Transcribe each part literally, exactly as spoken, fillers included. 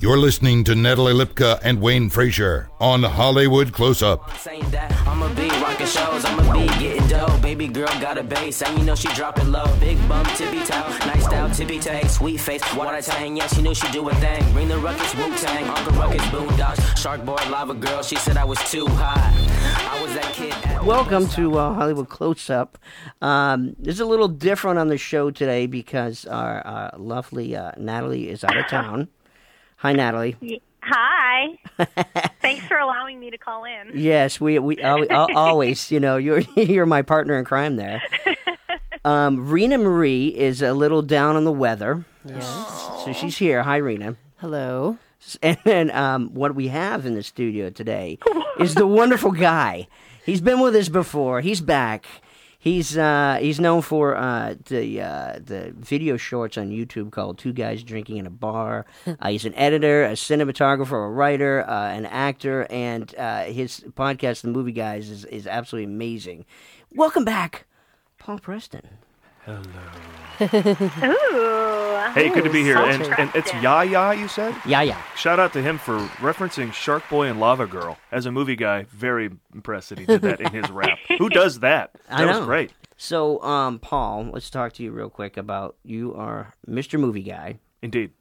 You're listening to Natalie Lipka and Wayne Frazier on Hollywood Close-Up. Saying that I'ma be rocking shows, I'ma be getting dough. Baby girl got a bass, and you know she drop it low. Big bump, tippy toe, nice style, tippy toe, sweet face, what I tang. Yeah, she knew she do a thing. Bring the ruckus, Wu Tang, Uncle Ruckus, Boondocks, Shark Boy, Lava Girl. She said I was too hot. I was that kid. At Welcome to uh, Hollywood Close-Up. Um, this is a little different on the show today because our uh, lovely uh, Natalie is out of town. Hi, Natalie. Hi. Thanks for allowing me to call in. Yes, we we al- al- always, you know, you're you're my partner in crime there. Um, Rena Marie is a little down on the weather. Yes. So she's here. Hi, Rena. Hello. And um, what we have in the studio today is the wonderful guy. He's been with us before. He's back. He's uh, he's known for uh, the uh, the video shorts on YouTube called Two Guys Drinking in a Bar. Uh, he's an editor, a cinematographer, a writer, uh, an actor, and uh, his podcast, The Movie Guys, is, is absolutely amazing. Welcome back, Paul Preston. Hello. Ooh. Hey, good to be here. So And, and it's Yaya, you said? Yeah, yeah. Shout out to him for referencing Shark Boy and Lava Girl. As a movie guy, very impressed that he did that in his rap. Who does that? That I know. was great. So, um, Paul, let's talk to you real quick about you are Mister Movie Guy. Indeed.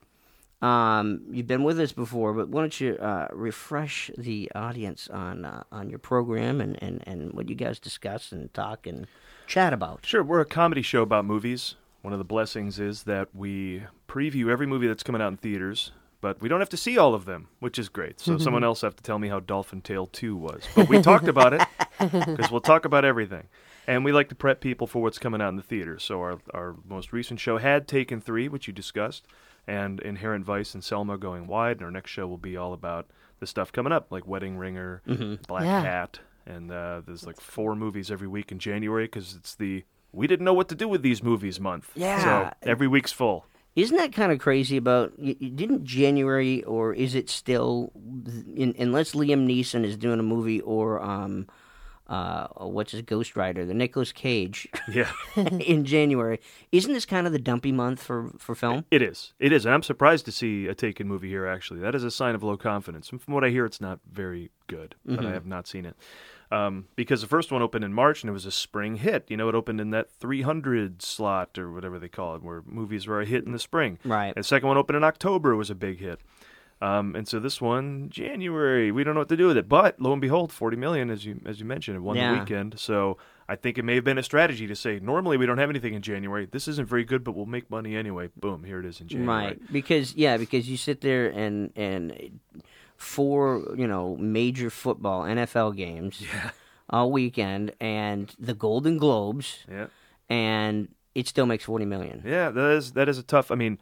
Um, you've been with us before, but why don't you uh, refresh the audience on uh, on your program and, and, and what you guys discuss and talk and chat about? Sure, we're a comedy show about movies. One of the blessings is that we preview every movie that's coming out in theaters, but we don't have to see all of them, which is great. So someone else have to tell me how Dolphin Tale two was. But we talked about it, because we'll talk about everything. And we like to prep people for what's coming out in the theaters. So our, our most recent show had Taken three, which you discussed, and Inherent Vice and Selma going wide. And our next show will be all about the stuff coming up, like Wedding Ringer, Mm-hmm. Black Yeah. Cat, and uh, there's like four movies every week in January, because it's the we didn't know what to do with these movies month. Yeah. So every week's full. Isn't that kind of crazy about, y- y- didn't January, or is it still, in, unless Liam Neeson is doing a movie, or, um, uh, what's his Ghost Rider, the Nicolas Cage, Yeah. in January, isn't this kind of the dumpy month for, for film? It is. It is. And I'm surprised to see a Taken movie here, actually. That is a sign of low confidence. And from what I hear, it's not very good, but I have not seen it. Um, because the first one opened in March, and it was a spring hit. You know, it opened in that three hundred slot, or whatever they call it, where movies were a hit in the spring. Right. The second one opened in October, it was a big hit. Um, and so this one, January, we don't know what to do with it. But, lo and behold, forty million dollars, as you as you mentioned, it won Yeah. the weekend. So I think it may have been a strategy to say, normally we don't have anything in January. This isn't very good, but we'll make money anyway. Boom, here it is in January. Right, because, yeah, because you sit there and, and four, you know, major football, N F L games all weekend, and the Golden Globes, Yeah. and it still makes forty million dollars. Yeah, that is that is a tough. I mean,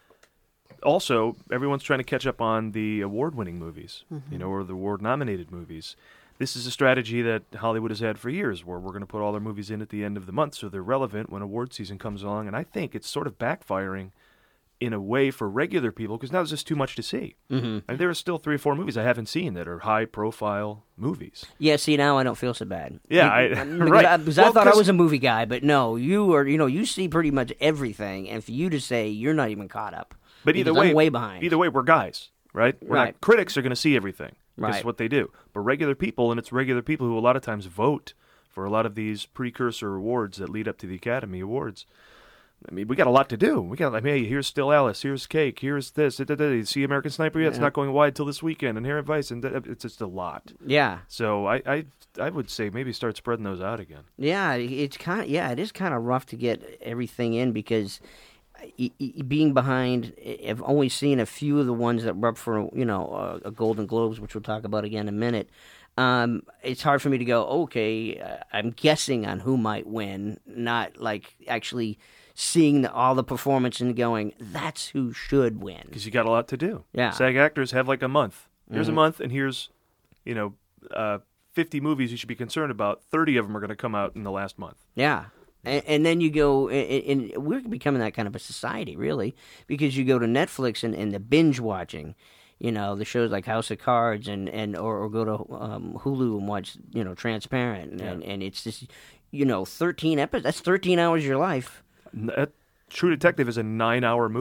also everyone's trying to catch up on the award-winning movies, you know, or the award-nominated movies. This is a strategy that Hollywood has had for years, where we're going to put all their movies in at the end of the month, so they're relevant when award season comes along. And I think it's sort of backfiring in a way for regular people, because now there's just too much to see. Mm-hmm. And there are still three or four movies I haven't seen that are high-profile movies. Yeah, see, now I don't feel so bad. Yeah, Be- I- because right. I, because Well, I thought I 'cause- was a movie guy, but no, you are. You know, you see pretty much everything, and for you to say you're not even caught up, But either because way, I'm way behind. Either way, we're guys, right? We're Right. Not, critics are going to see everything. That's Right. what they do. But regular people, and it's regular people who a lot of times vote for a lot of these precursor awards that lead up to the Academy Awards. I mean, we got a lot to do. We got, like, hey, here's Still Alice, here's Cake, here's this. Da, da, da. You see American Sniper? Yeah, it's not going wide till this weekend. Inherent Vice, and da, it's just a lot. Yeah, So I, I, I would say maybe start spreading those out again. yeah, it's kind of yeah, it is kind of rough to get everything in because y- y- being behind, I've only seen a few of the ones that were up for you know a, a Golden Globes, which we'll talk about again in a minute. Um, it's hard for me to go, okay, uh, I'm guessing on who might win, not like actually seeing the, all the performance and going, that's who should win. Because you got a lot to do. Yeah. SAG actors have like a month. Here's Mhm. a month, and here's, you know, uh, fifty movies you should be concerned about. thirty of them are going to come out in the last month. Yeah. And, and then you go, and, and we're becoming that kind of a society, really, because you go to Netflix and, and the binge watching, you know, the shows like House of Cards, and, and or, or go to um, Hulu and watch, you know, Transparent, and, Yeah. and, and it's just, you know, thirteen episodes. That's thirteen hours of your life. N- uh, True Detective is a nine-hour movie.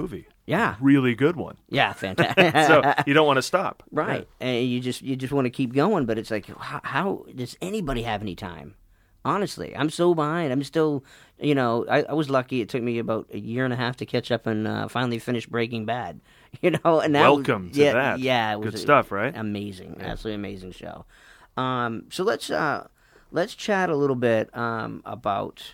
Yeah. really good one. Yeah, fantastic. So you don't want to stop. Right, and you just you just want to keep going, but it's like, how, how does anybody have any time? Honestly, I'm so behind. I'm still, you know, I, I was lucky. It took me about a year and a half to catch up and uh, finally finish Breaking Bad. You know, and that Welcome was, to yeah, that. Yeah, it was Good stuff, right? Amazing, absolutely amazing show. Um, so let's uh, let's chat a little bit um, about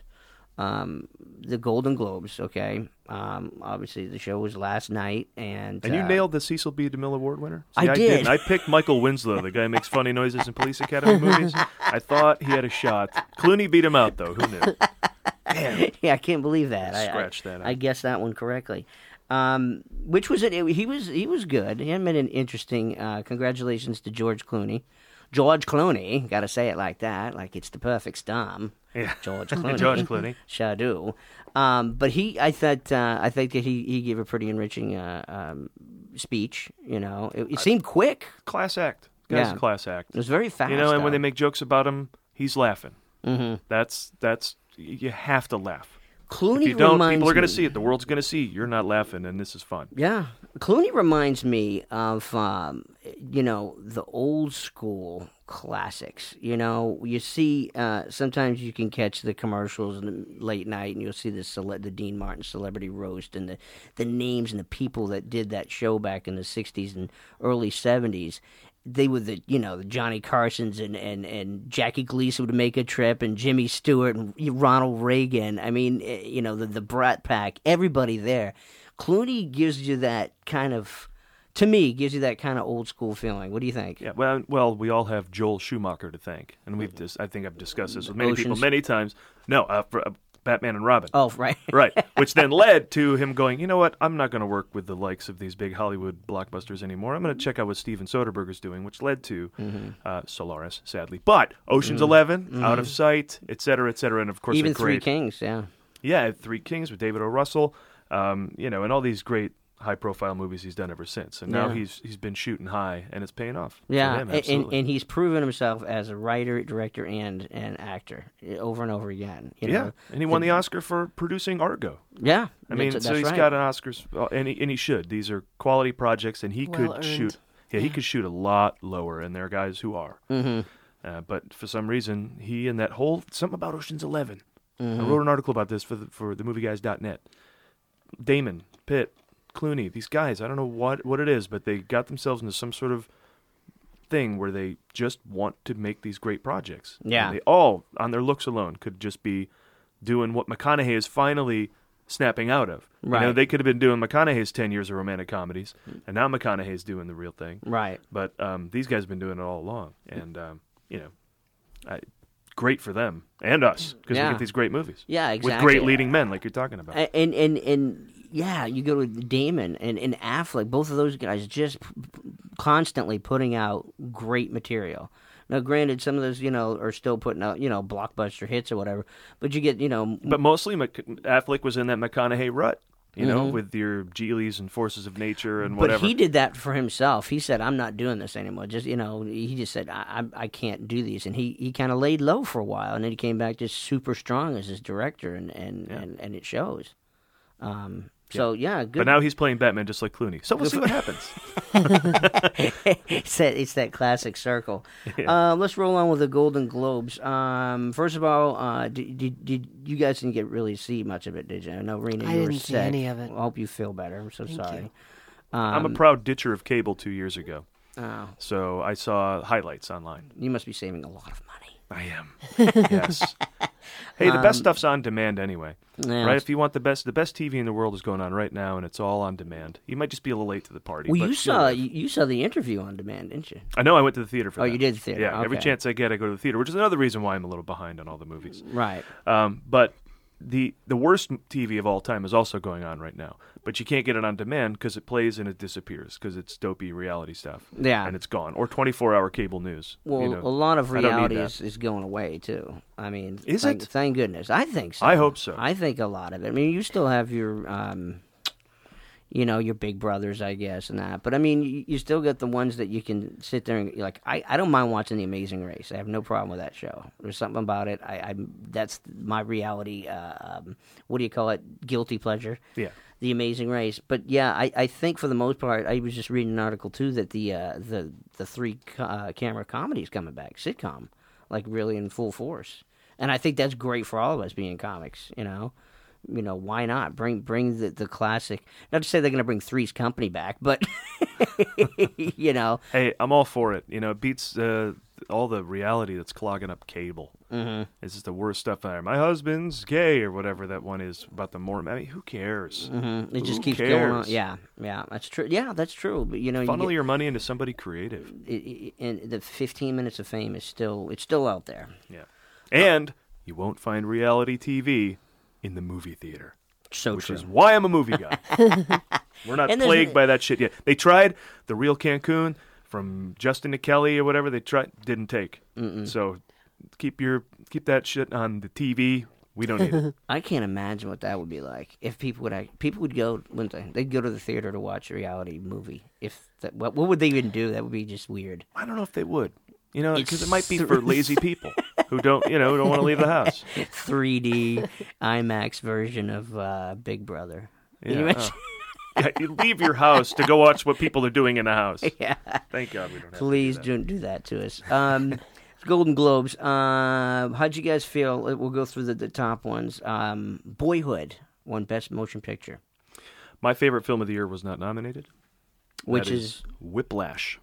um, the Golden Globes. Okay, um, obviously the show was last night, and And you uh, nailed the Cecil B. DeMille Award winner? I See, I, did. didn't. I picked Michael Winslow, the guy who makes funny noises in Police Academy movies. I thought he had a shot. Clooney beat him out, though. Who knew? Damn. Yeah, I can't believe that. I- Scratch I, that out. I guessed that one correctly. Um, which was it? He was he was good. He had been an interesting. Uh, congratulations to George Clooney. George Clooney, got to say it like that, like it's the perfect storm. Yeah. George Clooney. George Clooney. Sure do. Um, but he, I thought, uh, I think that he, he gave a pretty enriching uh, um, speech. You know, it, it seemed quick. Class act. Guy's Yeah. a class act. It was very fast. You know, and when though. they make jokes about him, he's laughing. Mhm. That's, that's, you have to laugh. Clooney If you don't, reminds people are going me- to see it. The world's going to see you're not laughing, and this is fun. Yeah, Clooney reminds me of um, you know, the old school classics. You know, you see uh, sometimes you can catch the commercials in the late night, and you'll see the cele- the Dean Martin Celebrity Roast and the the names and the people that did that show back in the sixties and early seventies. They were the, you know, the Johnny Carsons and, and, and Jackie Gleason would make a trip, and Jimmy Stewart and Ronald Reagan. I mean, eh, you know, the, the Brat Pack, everybody there. Clooney gives you that kind of, to me, gives you that kind of old school feeling. What do you think? Yeah, well, well, we all have Joel Schumacher to thank, and we've dis- I think I've discussed this with many people Oceans. many times. No, uh, for, uh, Batman and Robin. Oh, right. Right, which then led to him going, you know what, I'm not going to work with the likes of these big Hollywood blockbusters anymore. I'm going to check out what Steven Soderbergh's doing, which led to Mm-hmm. uh, Solaris, sadly. But Ocean's Eleven, Out of Sight, et cetera, et cetera, and of course Even a Three great, Kings, yeah. yeah, Three Kings with David O. Russell, um, you know, and all these great high-profile movies he's done ever since. And now Yeah. he's he's been shooting high, and it's paying off. for Yeah, him, and, and, absolutely. and he's proven himself as a writer, director, and an actor eh, over and over again. You yeah, know? and he won the Oscar for producing Argo. Yeah, I mean, that's, so that's he's right. got an Oscars, uh, and he, and he should. These are quality projects, and he Well could earned. shoot. Yeah, he could shoot a lot lower, and there are guys who are. Mm-hmm. Uh, but for some reason, he and that whole something about Ocean's Eleven. Mm-hmm. I wrote an article about this for the, for the movie guys dot net. Damon, Pitt, Clooney, these guys. I don't know what what it is, but they got themselves into some sort of thing where they just want to make these great projects. Yeah. And they all, on their looks alone, could just be doing what McConaughey is finally snapping out of. You know, Right. they could have been doing McConaughey's ten years of romantic comedies, and now McConaughey's doing the real thing. Right. But um, these guys have been doing it all along, and um, you know, I, great for them and us because Yeah. we get these great movies. Yeah, With exactly. great leading men, like you're talking about. A- And and and yeah, you go to Damon and, and Affleck. Both of those guys just p- p- constantly putting out great material. Now, granted, some of those, you know, are still putting out, you know, blockbuster hits or whatever. But you get, you know, But mostly, Mc- Affleck was in that McConaughey rut, you know, Mhm. with your Geelys and Forces of Nature and but whatever. he did that for himself. He said, "I'm not doing this anymore." Just, you know, he just said, "I I, I can't do these," and he, he kind of laid low for a while, and then he came back just super strong as his director, and and, Yeah. and, and it shows. Um. So yeah, good. But now he's playing Batman just like Clooney. So we'll see what happens. it's that it's that classic circle. Yeah. Uh, let's roll on with the Golden Globes. Um, first of all, uh, did, did did you guys didn't get really see much of it, did you? I know, Rena, I you were didn't see sick. any of it. I hope you feel better. I'm so Thank sorry. you. I'm a Um, proud ditcher of cable two years ago, oh, so I saw highlights online. you must be saving a lot of money. I am. Yes. Hey, the best stuff's on demand anyway. Um, Yeah, Right? If you want the best, the best T V in the world is going on right now, and it's all on demand. You might just be a little late to the party. Well, but you you'll saw live. you, you saw the interview on demand, didn't you? I know I went to the theater for Oh, that. you did the theater. Yeah, every Okay. chance I get, I go to the theater, which is another reason why I'm a little behind on all the movies. Right. Um, but the the worst T V of all time is also going on right now. But you can't get it on demand because it plays and it disappears because it's dopey reality stuff. Yeah. And it's gone. Or twenty-four hour cable news. Well, you know. a lot of I don't need reality that. is, is going away too. I mean, Is thank, it? Thank goodness. I think so. I hope so. I think a lot of it. I mean, you still have your, um, You know, your Big Brothers, I guess, and that. But I mean, you, you still get the ones that you can sit there and you're like. I, I don't mind watching The Amazing Race. I have no problem with that show. There's something about it. I, I that's my reality. Uh, um, what do you call it? Guilty pleasure. Yeah. The Amazing Race. But yeah, I, I think for the most part, I was just reading an article too that the uh, the the three uh, camera comedy is coming back, sitcom, like really in full force. And I think that's great for all of us being comics. You know. You know, why not bring bring the, the classic? Not to say they're going to bring Three's Company back, but you know, hey, I'm all for it. You know, it beats uh, all the reality that's clogging up cable. Mm-hmm. It's just the worst stuff out there. My husband's gay, or whatever that one is about the Mormon. I mean, who cares? Mm-hmm. It just Who keeps cares? going on. Yeah, yeah, that's true. Yeah, that's true. But you know, Funnel you get, your money into somebody creative. it, it, and the fifteen minutes of fame is still it's still out there. Yeah, and you won't find reality T V in the movie theater. So which true. is why I'm a movie guy. We're not And there's- plagued by that shit yet. They tried the real Cancun from Justin to Kelly or whatever. They tried, didn't take. Mm-mm. So keep your keep that shit on the T V. We don't need it. I can't imagine what that would be like if people would act, people would go wouldn't they? They'd go to the theater to watch a reality movie. If that, what what would they even do? That would be just weird. I don't know if they would. You know, because It's it might be th- for lazy people who don't, you know, who don't want to leave the house. three D IMAX version of uh, Big Brother. Can you Yeah, imagine? uh, yeah, you leave your house to go watch what people are doing in the house. Yeah. Thank God we don't have Please to do that. don't do that to us. Um, Golden Globes. Uh, how'd you guys feel? We'll go through the, the top ones. Um, Boyhood won Best Motion Picture, My favorite film of the year was not nominated. which That is Whiplash.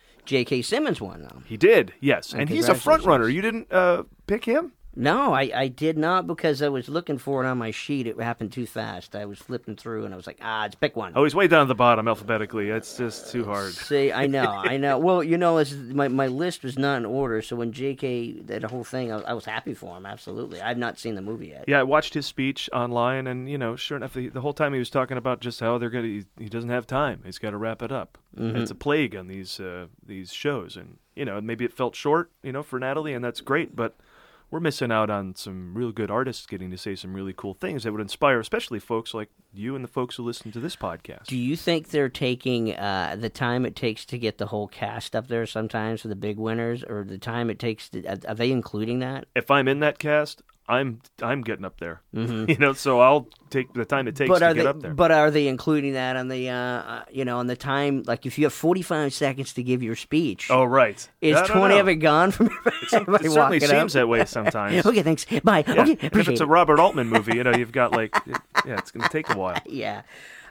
J K. Simmons won, though. He did, yes. And And he's a front runner. congratulations. You didn't uh, pick him? No, I, I did not because I was looking for it on my sheet. It happened too fast. I was flipping through and I was like, ah, just pick one. Oh, he's way down at the bottom alphabetically. It's just too hard. See, I know, I know. Well, you know, it's, my my list was not in order, so when J K did the whole thing, I was, I was happy for him. Absolutely, I've not seen the movie yet. Yeah, I watched his speech online, and, you know, sure enough, the, the whole time he was talking about just how they're going to, he, he doesn't have time. He's got to wrap it up. Mm-hmm. It's a plague on these uh, these shows. And, you know, maybe it felt short, you know, for Natalie, and that's great, but we're missing out on some real good artists getting to say some really cool things that would inspire, especially folks like you and the folks who listen to this podcast. Do you think they're taking uh, the time it takes to get the whole cast up there sometimes for the big winners, or the time it takes to, are, are they including that? If I'm in that cast, I'm I'm getting up there. You know, so I'll take the time it takes Mm-hmm. But to are get they? up there. But are they including that on the, uh, uh, you know, on the time? Like, if you have forty-five seconds to give your speech, oh, right. is I don't twenty know. of it gone from It everybody certainly walking seems up? that way sometimes. Okay, thanks. Bye. Yeah. Okay, And if appreciate it's a it. Robert Altman movie, you know, you've got like, it, yeah, it's going to take a while. Yeah.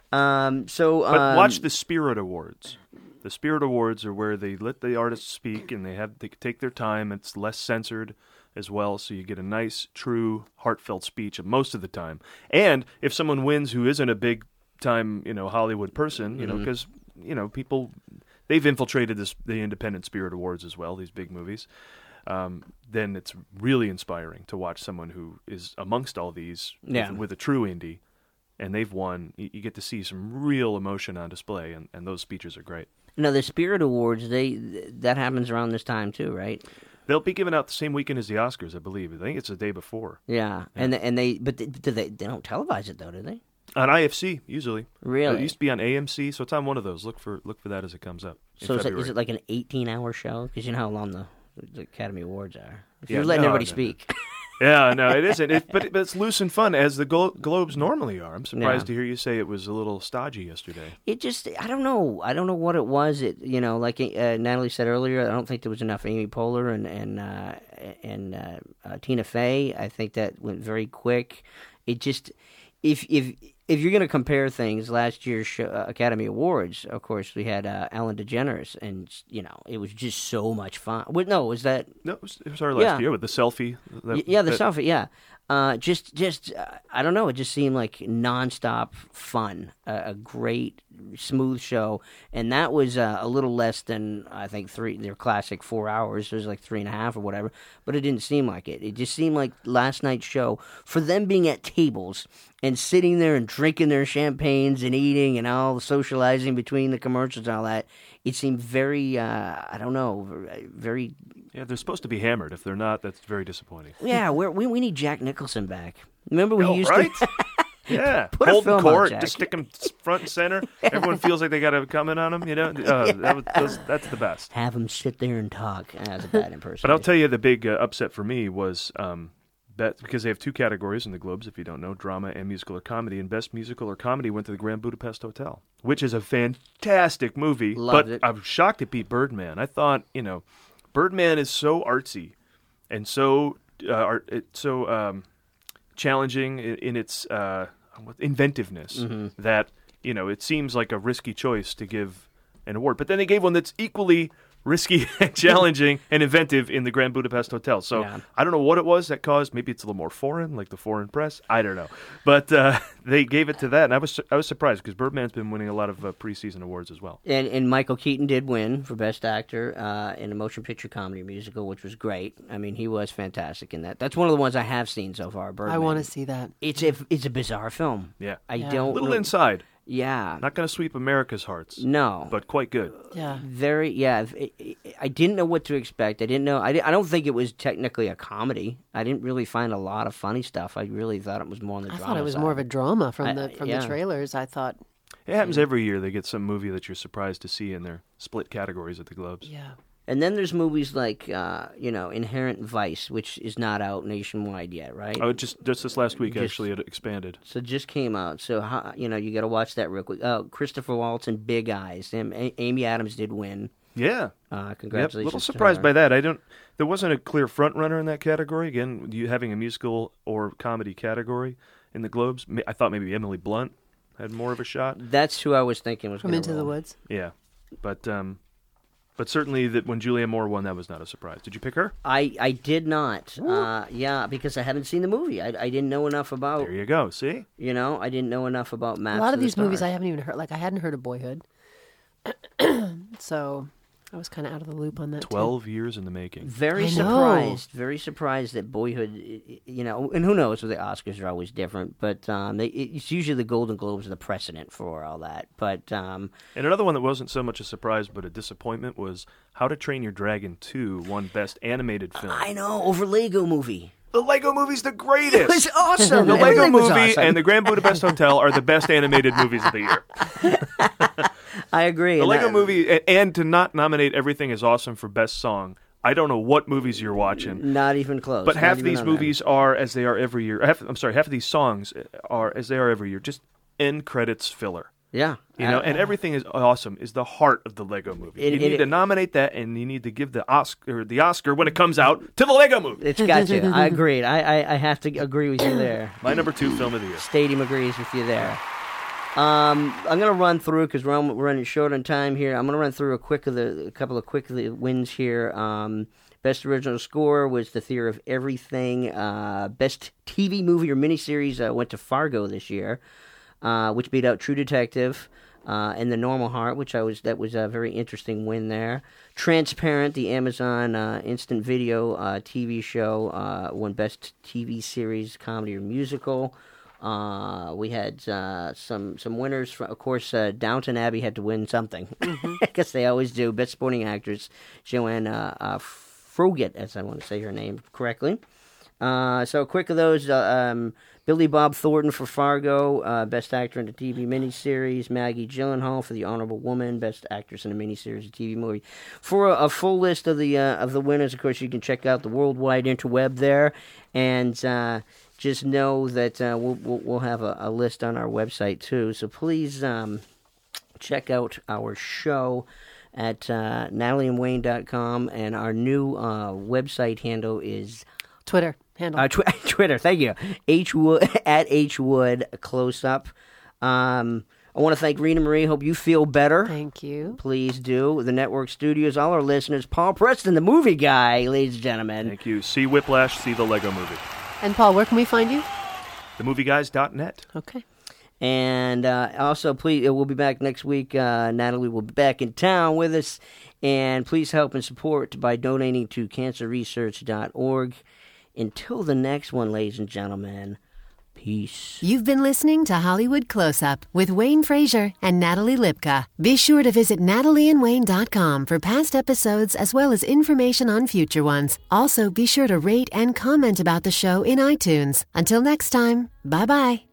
Um. So. But um, watch the Spirit Awards. The Spirit Awards are where they let the artists speak and they have they take their time. It's less censored as well, so you get a nice, true, heartfelt speech most of the time. And if someone wins who isn't a big time, you know, Hollywood person, you know, because you know people they've infiltrated this the Independent Spirit Awards as well. These big movies. Um, then it's really inspiring to watch someone who is amongst all these Yeah. with, with a true indie. And they've won. You, you get to see some real emotion on display, and, and those speeches are great. No, the Spirit Awards, they that happens around this time too, right? They'll be given out the same weekend as the Oscars, I believe. I think it's the day before. Yeah, and and they but they, do they they don't televise it though, do they? On I F C, usually. Really? It used to be on A M C, so it's on one of those. Look for look for that as it comes up in So is it, February. is it like an eighteen-hour show? Because you know how long the, the Academy Awards are. If Yeah, you're letting no, everybody no, no. speak. Yeah, no, it isn't. It, but, it, but it's loose and fun, as the Glo- Globes normally are. I'm surprised Yeah. to hear you say it was a little stodgy yesterday. It just, I don't know. I don't know what it was. It, you know, like uh, Natalie said earlier, I don't think there was enough Amy Poehler and and uh, and uh, uh, Tina Fey. I think that went very quick. It just, if if if you're going to compare things, last year's show, uh, Academy Awards, of course, we had uh, Ellen DeGeneres, and you know, it was just so much fun. Wait, no, was that? No, it was, it was our last Yeah. year with the selfie. That, Y- yeah, the that- selfie. Yeah, uh, just, just, uh, I don't know. It just seemed like nonstop fun, uh, a great, smooth show, and that was uh, a little less than I think three. Their classic four hours. It was like three and a half or whatever. But it didn't seem like it. It just seemed like last night's show for them being at tables and sitting there and drinking their champagnes and eating and all the socializing between the commercials and all that. It seemed very, uh, I don't know, very. Yeah, they're supposed to be hammered. If they're not, that's very disappointing. Yeah, we're, we we need Jack Nicholson back. Remember we Oh, used right? to. Yeah, Put a holding film on, court, Jack. just stick them front and center. Everyone feels like they got a comment on them. You know, uh, that was, that's, that's the best. Have them sit there and talk. Ah, That's a bad impersonation. But I'll tell you, the big uh, upset for me was um, that because they have two categories in the Globes, if you don't know, drama and musical or comedy. And best musical or comedy went to the Grand Budapest Hotel, which is a fantastic movie. Loved but it. I'm shocked it beat Birdman. I thought, you know, Birdman is so artsy and so uh, art, it's so um, challenging in, in its uh, inventiveness Mm-hmm. that, you know, it seems like a risky choice to give an award. But then they gave one that's equally risky and challenging and inventive in the Grand Budapest Hotel. So Yeah. I don't know what it was that caused. Maybe it's a little more foreign, like the foreign press. I don't know. But uh, they gave it to that, and I was I was surprised because Birdman's been winning a lot of uh, preseason awards as well. And, and Michael Keaton did win for Best Actor uh, in a motion picture comedy musical, which was great. I mean, he was fantastic in that. That's one of the ones I have seen so far. Birdman. I want to see that. It's a it's a bizarre film. Yeah. I Yeah. don't A little really- inside. Yeah. Not going to sweep America's hearts, No. but quite good. Yeah. Very, yeah. it- it- I didn't know what to expect. I didn't know. I, di- I don't think it was technically a comedy. I didn't really find a lot of funny stuff. I really thought it was more on the I drama thought it was side. more of a drama from I- the from yeah. the trailers. I thought, It happens every year. They get some movie that you're surprised to see in their split categories at the Globes. yeah. And then there's movies like, uh, you know, Inherent Vice, which is not out nationwide yet, right? Oh, just just this last week, Just- actually, it expanded. So it just came out. So, how, you know, you got to watch that real quick. Oh, Christopher Waltz in Big Eyes. Am- A- Amy Adams did win. Yeah. Uh, Yep. congratulations. A little to surprised her. by that. I don't. There wasn't a clear front runner in that category. Again, you having a musical or comedy category in the Globes. Ma- I thought maybe Emily Blunt had more of a shot. That's who I was thinking was From gonna Into the roll. Woods. Yeah, but um, but certainly that when Julianne Moore won, that was not a surprise. Did you pick her? I, I did not. Uh, yeah, because I hadn't seen the movie. I, I didn't know enough about, There you go. See, you know, I didn't know enough about Maps A lot to of the these movies I Stars. haven't even heard. Like I hadn't heard of Boyhood, so I was kind of out of the loop on that. too. twelve years in the making. Very I know. surprised, very surprised that Boyhood, i- i- you know, and who knows, the Oscars are always different, but um, they, it's usually the Golden Globes are the precedent for all that. But um, And another one that wasn't so much a surprise but a disappointment was How to Train Your Dragon two won Best Animated Film. I know, over Lego Movie. The Lego Movie's the greatest. It was awesome. The Lego Everything was Movie awesome. and the Grand Budapest Hotel are the best animated movies of the year. I agree. The and Lego that- Movie, a- and to not nominate Everything Is Awesome for Best Song. I don't know what movies you're watching, Not even close. but not half even these on that. movies are as they are every year. Half, I'm sorry, half of these songs are as they are every year. Just end credits filler. Yeah. You know, Uh, and Everything Is Awesome is the heart of the Lego Movie. It- you it- need to nominate that, and you need to give the Oscar, the Oscar when it comes out to the Lego Movie. It's got to. I agreed. I, I, I have to agree with you there. My number two film of the year. Stadium agrees with you there. Um, I'm gonna run through because we're, on- we're running short on time here. I'm gonna run through a quick of the a couple of quick of the wins here. Um, best original score was The Theory of Everything. Uh, best T V movie or miniseries uh, went to Fargo this year, uh, which beat out True Detective. Uh, and The Normal Heart, which I was that was a very interesting win there. Transparent, the Amazon uh, instant video uh, T V show, uh, won Best T V Series, Comedy or Musical. Uh, we had uh, some some winners. For, of course, uh, Downton Abbey had to win something. I guess they always do. Best Supporting Actress, Joanne uh, uh, Froggatt, as I want to say her name correctly. Uh, so quick of those, uh, um, Billy Bob Thornton for Fargo, uh, Best Actor in a T V Miniseries, Maggie Gyllenhaal for The Honorable Woman, Best Actress in a Miniseries or T V Movie. For a, a full list of the uh, of the winners, of course, you can check out the worldwide interweb there, and uh, just know that uh, we'll, we'll we'll have a, a list on our website too. So please um, check out our show at uh, natalie and wayne dot com, and our new uh, website handle is Twitter handle. uh, tw- Twitter. Thank you, H Wood at H Wood Close Up. Um, I want to thank Rena Marie. Hope you feel better. Thank you. Please do. The Network Studios, all our listeners. Paul Preston, the movie guy, ladies and gentlemen. Thank you. See Whiplash, see the Lego Movie. And Paul, where can we find you? the movie guys dot net. Okay. And uh, also, please, uh, we'll be back next week. Uh, Natalie will be back in town with us. And please help and support by donating to cancer research dot org. Until the next one, ladies and gentlemen, peace. You've been listening to Hollywood Close-Up with Wayne Frazier and Natalie Lipka. Be sure to visit natalie and wayne dot com for past episodes as well as information on future ones. Also, be sure to rate and comment about the show in iTunes. Until next time, bye-bye.